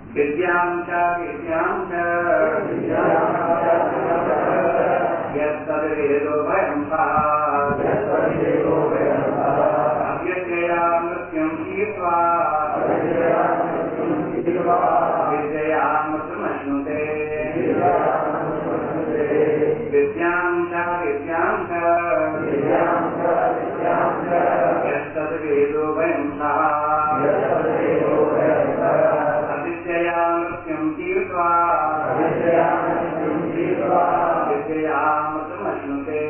विद्यां च यद्वेदो भयं सः अव्यक्तया मृत्युं हीत्वा विद्यया मृत्युमश्नुते विद्यां च यद्वेदो भयं सः अविद्यया मृत्युं हीत्वा विद्यया मृत्युमश्नुते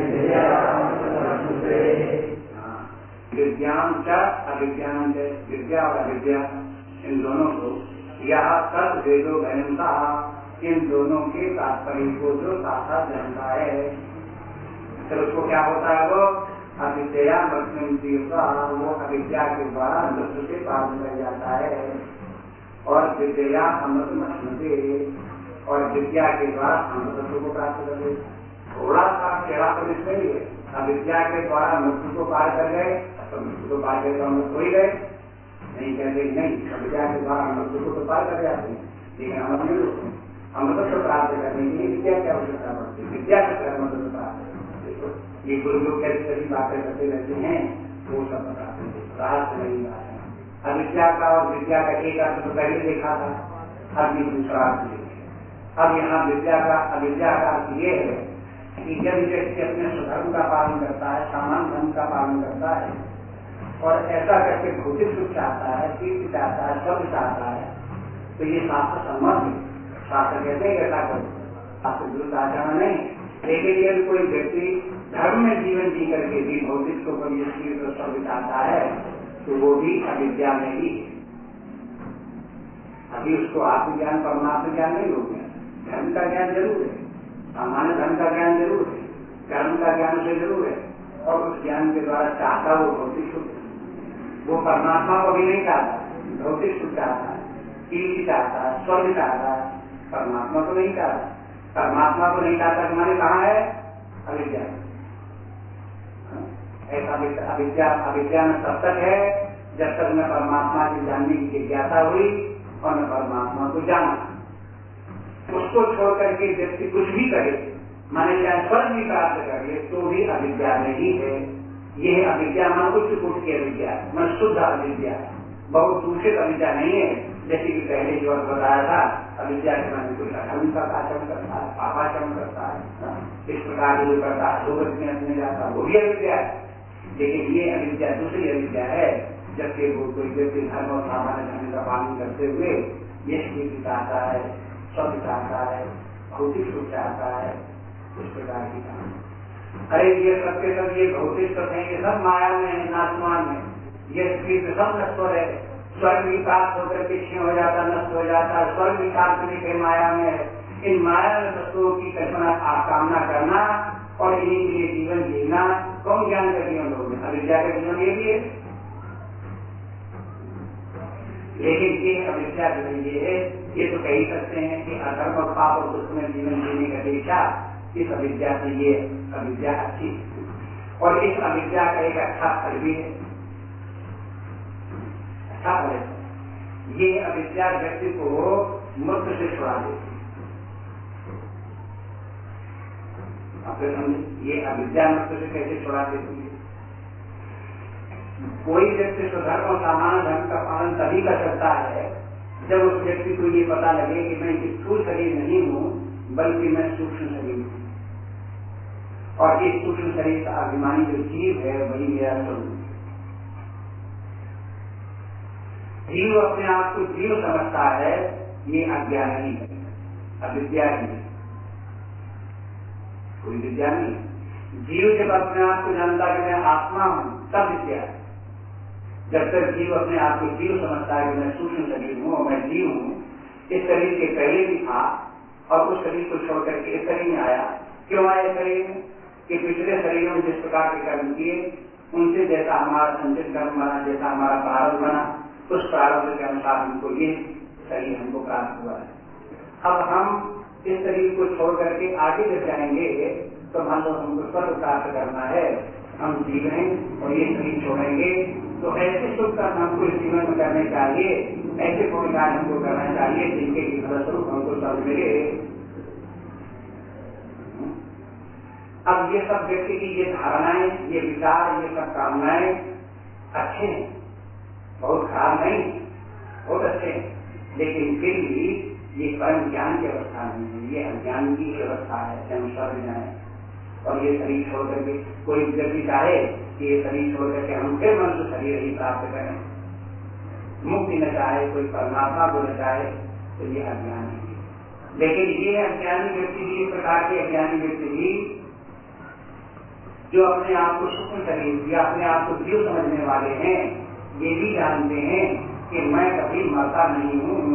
विद्यां च अविद्यां च विद्या और अविद्या इन दोनों को यह तद्वेदो भयंता इन दोनों के तात्पर्य को जो साक्षात जानता है तो उसको क्या होता है वो अविद्या मृत्यु तीव्र वो अविद्या के द्वारा मृत्यु से पार कर जाता है और विद्या अमृत मश्नुते और विद्या के द्वारा अमृतत्व को प्राप्त कर गए। थोड़ा सा चेहरा पर इसमें है अविद्या के द्वारा मृत्यु को पार कर गए तो मृत्यु को पार करके अमृत हो ही गए नहीं कहते नहीं अविद्या के द्वारा मृत्यु को तो पार कर जाते हैं लेकिन अमृत नहीं होते अमृतत्व प्राप्त करने के लिए विद्या की आवश्यकता पड़ती है विद्या के द्वारा अमृतत्व प्राप्त देखो ये गुरु लोग कैसी कैसी बातें करते रहते हैं वो सब बताते हैं रहस्य नहीं बात है। अविद्या का और विद्या का एक अर्थ तो पहले देखा था अब ये दूसरा अर्थ अब यहाँ विद्या का अविद्या का अर्थ ये है कि जब व्यक्ति अपने स्वधर्म का पालन करता है सामान्य धर्म का पालन करता है और ऐसा करके भौतिक सुख चाहता है कीर्ति चाहता है स्वर्ग चाहता है तो ये शास्त्र सम्मत है शास्त्र कहते हैं ऐसा करो शास्त्र विरुद्ध आचरण नहीं लेकिन यदि कोई व्यक्ति धर्म में जीवन जी करके भी भौतिक सुख और कीर्ति स्वर्ग चाहता है तो वो भी अविद्या में ही अभी उसको आत्मज्ञान परमात्म ज्ञान नहीं हो गया धर्म का ज्ञान जरूर है सामान्य धर्म का ज्ञान जरूर है कर्म का ज्ञान उसे जरूर है और उस ज्ञान के द्वारा चाहता वो भौतिक सुख वो परमात्मा को भी नहीं चाहता भौतिक सुख चाहता है कीर्ति चाहता है स्वर्ग चाहता है परमात्मा को नहीं चाहता परमात्मा को नहीं चाहता माने कहाँ है अविद्या ऐसा अविद्या अविद्या में तब तक है जब तक न परमात्मा की जानने की जिज्ञासा हुई और न परमात्मा को जाना उसको छोड़ करके व्यक्ति कुछ भी करे माने चाहे स्वर्ग भी प्राप्त कर ले तो भी अविद्या में ही है यह अविद्या मन उच्च कोटि की अविद्या मन शुद्ध अविद्या बहुत दूषित अविद्या नहीं है जैसे कि पहले जो बताया था अविद्या के मन कुछ अधर्म का आचरण करता है पापाचरण करता है इस प्रकार जो करता है लोग में जाता है वो भी अविद्या है लेकिन ये अविद्या दूसरी अविद्या है जबकि वो कोई व्यक्ति धर्म और सामान्य धर्म का पालन करते हुए ये कीर्ति चाहता है स्वर्ग चाहता है भौतिक सुख चाहता है इस प्रकार की कहानी अरे ये सब के सब ये भौतिक सुख है ये सब माया में है नाशमान में ये कीर्ति सब नश्वर है स्वर्ग भी प्राप्त होकर के क्षीण हो जाता नष्ट हो जाता स्वर्ग भी प्राप्त के माया में है इन माया में वस्तुओं की कल्पना कामना करना और इन्हीं के लिए जीवन जीना कौन ज्ञान का जीवन लोग अविद्या का जीवन ये भी है लेकिन ये अविद्या जो ये है ये तो कह ही सकते हैं कि अधर्म और पाप और दुख में जीवन जीने का अपेक्षा इस अविद्या से ये अविद्या अच्छी और इस अविद्या का एक अच्छा फल भी है अच्छा फल है ये अविद्या व्यक्ति को मृत्यु से छुड़ा देती ये अविद्या मृत्यु से कैसे छुड़ा देती है कोई व्यक्ति स्वधर्म और सामान्य धर्म का पालन तभी कर सकता है जब उस व्यक्ति को ये पता लगे कि मैं स्थूल शरीर नहीं हूँ बल्कि मैं सूक्ष्म शरीर हूँ और इस सूक्ष्म शरीर का अभिमानी जो जीव है वही मेरा स्वरूप जीव अपने आप को जीव समझता है ये अज्ञान नहीं है अविद्या ही कोई विद्या नहीं जीव जब अपने आप को जानता है कि मैं आत्मा हूँ तब विद्या है जब तक जीव अपने आप को जीव समझता है कि मैं सूक्ष्म शरीर हूँ और मैं जीव हूँ इस शरीर के पहले भी था और उस शरीर को छोड़ करके इस शरीर में आया क्यों आया शरीर में कि पिछले शरीरों में जिस प्रकार के कर्म किए उनसे जैसा हमारा संचित कर्म बना जैसा हमारा प्रारंभ बना उस प्रारंभ के अनुसार हमको ये शरीर हमको प्राप्त हुआ है अब हम इस शरीर को छोड़ करके आगे जब जाएंगे तो मान लो हमको स्वर्ग प्राप्त करना है हम जीवें और ये शरीर छोड़ेंगे तो ऐसे सुख कर्म हमको इस जीवन में करने चाहिए ऐसे कोई कार्य हमको करना चाहिए जिनके की फलस्वरूप हमको सब मिले। अब ये सब व्यक्ति की ये धारणाएं, ये विचार, ये सब कामनाएं अच्छे हैं, बहुत खराब नहीं, बहुत अच्छे हैं, लेकिन फिर भी ये परम ज्ञान की अवस्था नहीं है, ये अज्ञान की अवस्था है। हम सब जाए और ये शरीर छोड़ करके कोई व्यक्ति चाहे कि ये शरीर छोड़ करके हम फिर मनुष्य शरीर ही प्राप्त करें, मुक्ति न चाहे, कोई परमात्मा को न चाहे, तो ये अज्ञान है। लेकिन ये अज्ञानी व्यक्ति भी, इस प्रकार के अज्ञानी व्यक्ति भी जो अपने आप को सूक्ष्म शरीर या अपने आप को जीव समझने वाले हैं, ये भी जानते हैं कि मैं कभी मरता नहीं हूँ।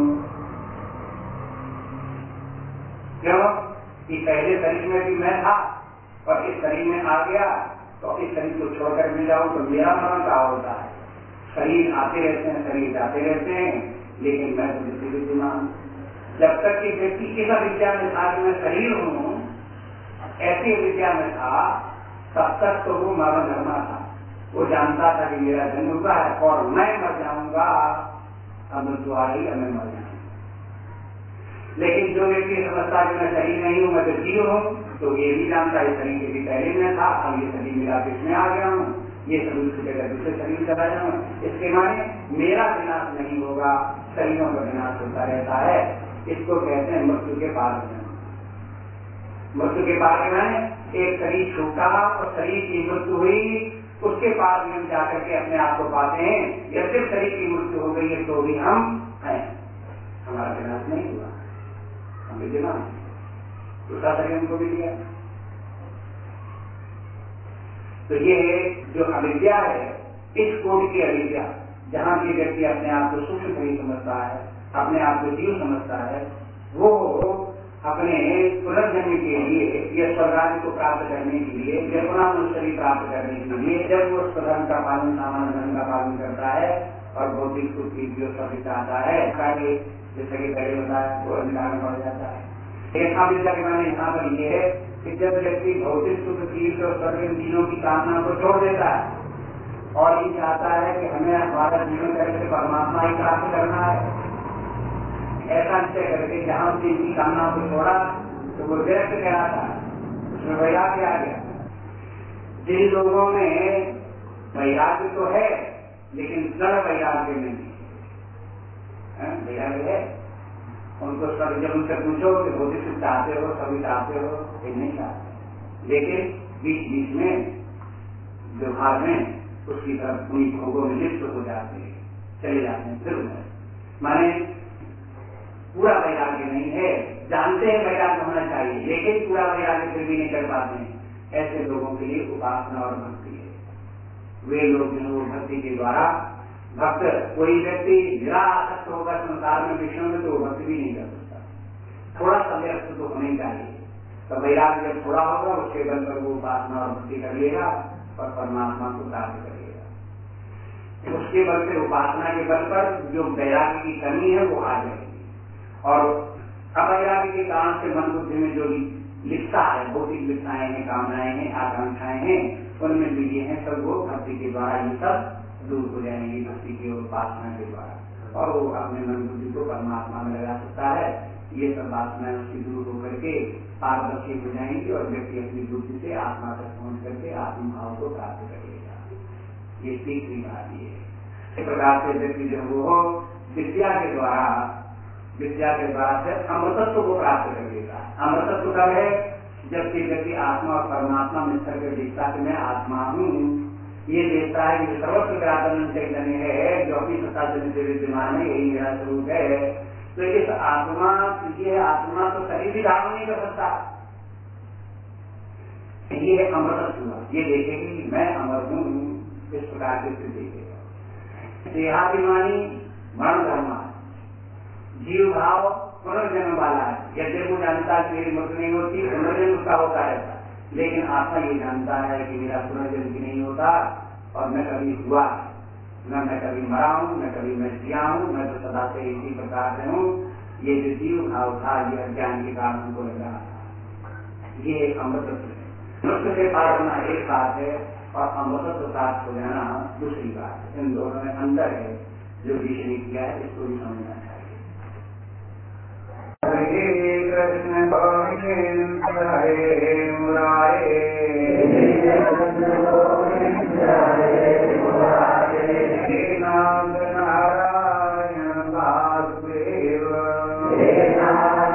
क्यों कि पहले शरीर में भी मैं था और इस शरीर में आ गया, तो इस शरीर को छोड़कर मिल जाऊं तो मेरा मरण क्या होता है। शरीर आते रहते हैं, शरीर जाते रहते हैं, लेकिन मैं तो बिल्कुल विद्यमान। जब तक कि व्यक्ति इस विद्या में था कि मैं शरीर हूँ, ऐसी विद्या में था, तब तक तो वो मरण धर्मा था। वो जानता था कि मेरा जन्म हुआ है और मैं मर जाऊंगा, अब मृत्यु आई, अब मैं मर जाऊंगा। लेकिन जो व्यक्ति समझता कि मैं शरीर नहीं हूँ, मैं तो जीव हूँ, तो ये भी जानता है शरीर के भी पहले में था, अब ये शरीर मिला के इसमें आ गया हूँ, ये शरीर की जगह दूसरे शरीर चला जाऊँ। इसके माने मेरा विनाश नहीं होगा, शरीरों का विनाश होता रहता है। इसको कहते हैं मृत्यु के पार में। मृत्यु के पार में एक शरीर छूटा और शरीर की मृत्यु हुई, उसके पार में हम जाकर के अपने आप को पाते हैं। यदि शरीर की मृत्यु हो गई है तो भी हम हैं, हमारा विनाश नहीं हुआ, हम विद्यमान, दूसरा शरीर हमको भी दिया। तो ये जो अविद्या है, इस कोटि की अविद्या, जहाँ की व्यक्ति अपने आप को सूक्ष्म शरीर समझता है, अपने आप को जीव समझता है, वो अपने पुनर्जन्म के लिए या स्वर्गादि को प्राप्त करने के लिए या पुनः मनुष्य प्राप्त करने के लिए जब वो स्वधर्म का पालन, सामान्य धर्म का पालन करता है और भौतिक सुख की जो सब चाहता है, जैसे कि पहले बताया, वो अंधकार में पड़ जाता है। एक अविद्या के माने यहाँ पर ये है कि जब व्यक्ति भौतिक सुख की और स्वर्ग तीनों की कामना को छोड़ देता है और ये चाहता है कि हमें हमारा जीवन करके परमात्मा ही प्राप्त करना है, ऐसा निश्चय करके जहाँ उसने इनकी कामना को छोड़ा तो वो व्यक्त गया था, उसमें वैराग्य आ गया। जिन लोगों में वैराग्य तो है लेकिन जड़ वैराग्य नहीं है, वैराग्य है, उनको सब जब उनसे पूछो कि भौतिक सुख चाहते हो, सभी चाहते हो, ये नहीं चाहते, लेकिन बीच बीच में व्यवहार में उसकी तरफ उन्हीं भोगों में लिप्त हो जाते हैं, चले जाते हैं। फिर माने पूरा वैराग्य नहीं है, जानते हैं वैराग्य होना चाहिए लेकिन पूरा वैराग्य फिर भी नहीं कर पाते हैं। ऐसे लोगों के लिए उपासना और भक्ति है। वे लोग जो वो भक्ति के द्वारा, भक्त कोई व्यक्ति निरासक्त होगा संसार में विषयों में, तो वो भक्ति भी नहीं कर सकता। थोड़ा सा व्यस्त तो होना ही चाहिए, तो वैराग्य जब थोड़ा होगा उसके बल पर वो उपासना और भक्ति कर लेगा और परमात्मा को प्राप्त करेगा। उसके बल से, उपासना के बल पर जो वैराग्य की कमी है वो आ जाएगी और अवैराग्य के कारण से मन बुद्धि में जो लिप्तता है, भौतिक लिप्ताएं हैं, कामनाएं हैं, आकांक्षाएं हैं, उनमें भी ये है सब वो भक्ति के द्वारा ये सब दूर हो जाएंगी, भक्ति की उपासना के द्वारा, और वो अपने मन बुद्धि को परमात्मा में लगा सकता है। ये सब वासनाएं उसकी दूर होकर के पारदर्शी हो जाएंगी और व्यक्ति अपनी बुद्धि से आत्मा तक पहुँच करके आत्म भाव को प्राप्त करेगा। ये तीसरी बात ये है। इस प्रकार से व्यक्ति जो वो विद्या के द्वारा से अमृतत्व को प्राप्त कर लेता है। अमृतत्व कब है? जबकि व्यक्ति आत्मा और परमात्मा में स्तर कर देखता कि मैं आत्मा हूँ, ये देखता है कि सर्वत्र व्याकरण चैतन्य है जो अपनी सत्ता से विद्यमान है, यही मेरा स्वरूप है। तो इस आत्मा, ये आत्मा तो कहीं भी धारण नहीं कर सकता, ये है अमृतत्व। ये देखेगी मैं अमर हूँ, इस प्रकार से देखेगा। देहाभिमानी मरण धर्म, जीव भाव पुनर्जन्म वाला है। यदि वो जानता है मेरी मृत्यु नहीं होती, पुनर्जन्म उसका होता रहता, लेकिन आत्मा ये जानता है कि मेरा पुनर्जन्म भी नहीं होता और मैं कभी हुआ न, मैं कभी मरा हूँ, न कभी मैं जिया हूँ, मैं तो सदा से इसी प्रकार से हूँ। ये जो जीव भाव था, ये अज्ञान के कारण हमको लग रहा था। ये एक अमृतत्व है। मृत्यु से पार होना एक बात है और अमृतत्व प्राप्त हो जाना दूसरी बात है। इन दोनों में अंतर है। जो ऋषि ने किया है इसको भी समझना चाहिए। हरे कृष्ण हरे मुरारे हे नाथ नारायण वासुदेव